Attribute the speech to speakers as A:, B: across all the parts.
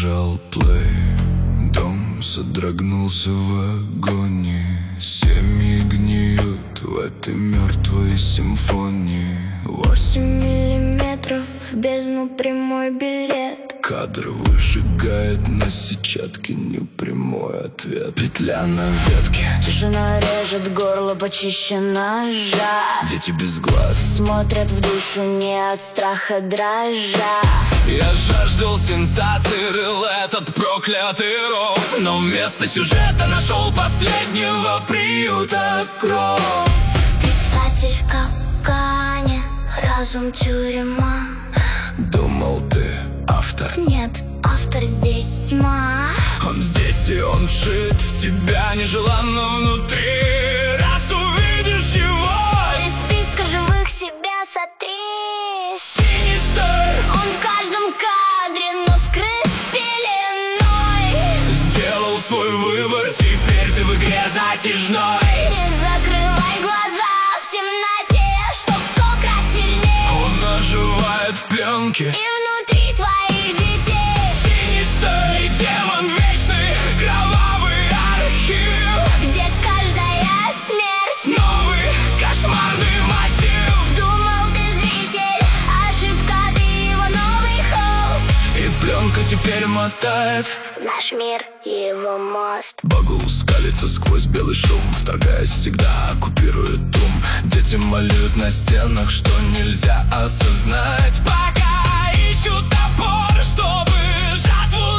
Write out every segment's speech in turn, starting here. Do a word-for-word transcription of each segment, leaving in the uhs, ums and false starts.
A: нажал плей. Дом содрогнулся в агонии. Семьи гниют в этой мертвой симфонии.
B: Восемь миллиметров в бездну, прямой билет.
A: Кадр выжигает на сетчатке непрямой ответ. Петля на ветке.
B: Тишина режет горло почище ножа.
A: Дети без глаз
B: смотрят в душу не от страха дрожа.
A: Я жаждал сенсаций, рыл этот проклятый ров, но вместо сюжета нашел последнего приюта кровь.
B: Писатель в капкане, разум тюрьма.
A: Думал, ты автор?
B: Нет, автор здесь тьма.
A: Он здесь и он вшит в тебя нежеланно внутри. Раз увидишь его,
B: из списка живых себя сотри.
A: Синистер.
B: Он в каждом кадре, но скрыт пеленой.
A: Сделал свой выбор, теперь ты в игре затяжной.
B: Не закрывай глаза в темноте, чтоб сто крат сильнее.
A: Он оживает в пленке
B: И внутри твоих детей.
A: Синистер и демон вечный, кровавый архив,
B: Где каждая смерть
A: новый кошмарный мотив.
B: Думал ты зритель, ошибка, ты его новый холст.
A: И пленка теперь мотает
B: В наш мир его мост.
A: Багул скалится сквозь белый шум, вторгаясь всегда, оккупирует ум. Дети малюют на стенах, что нельзя осознать, пока ищут топор, чтобы жатву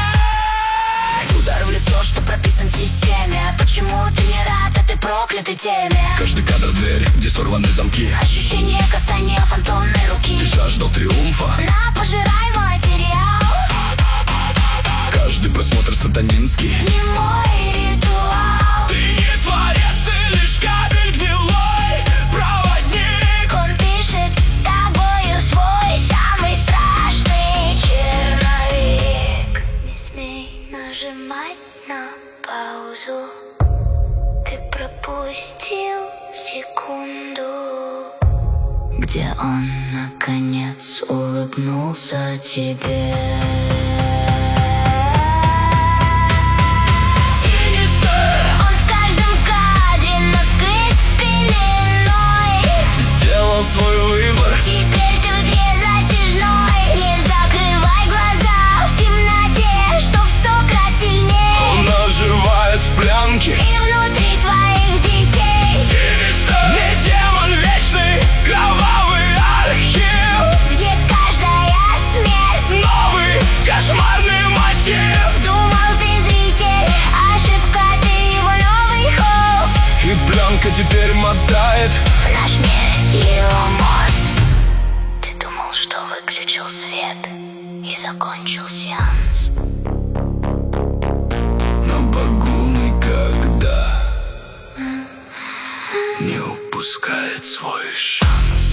A: начать.
B: Удар в лицо, что прописан в системе. Почему ты не рад этой проклятой теме?
A: Каждый кадр двери, где сорваны замки.
B: Ощущение касания фантомной руки.
A: Ты жаждал триумфа,
B: На, пожирай материал.
A: каждый просмотр сатанинский.
B: Не мой ритуал.
A: Ты не творец, ты лишь кабель гнилой проводник.
B: Он пишет тобою свой самый страшный черновик. Не смей нажимать на паузу. Ты пропустил секунду, где он наконец улыбнулся тебе.
A: Свой выбор.
B: Теперь ты в игре затяжной. Не закрывай глаза в темноте, что в сто крат сильней.
A: Он оживает в пленке
B: И внутри твоих детей.
A: Синистер, не демон вечный, кровавый архив,
B: Где каждая смерть
A: новый кошмарный мотив.
B: Думал ты зритель, ошибка, ты его новый холст.
A: И пленка теперь мотает
B: В наш мир его мост. Ты думал, что выключил свет и закончил сеанс.
A: Но Багул никогда не упускает свой шанс.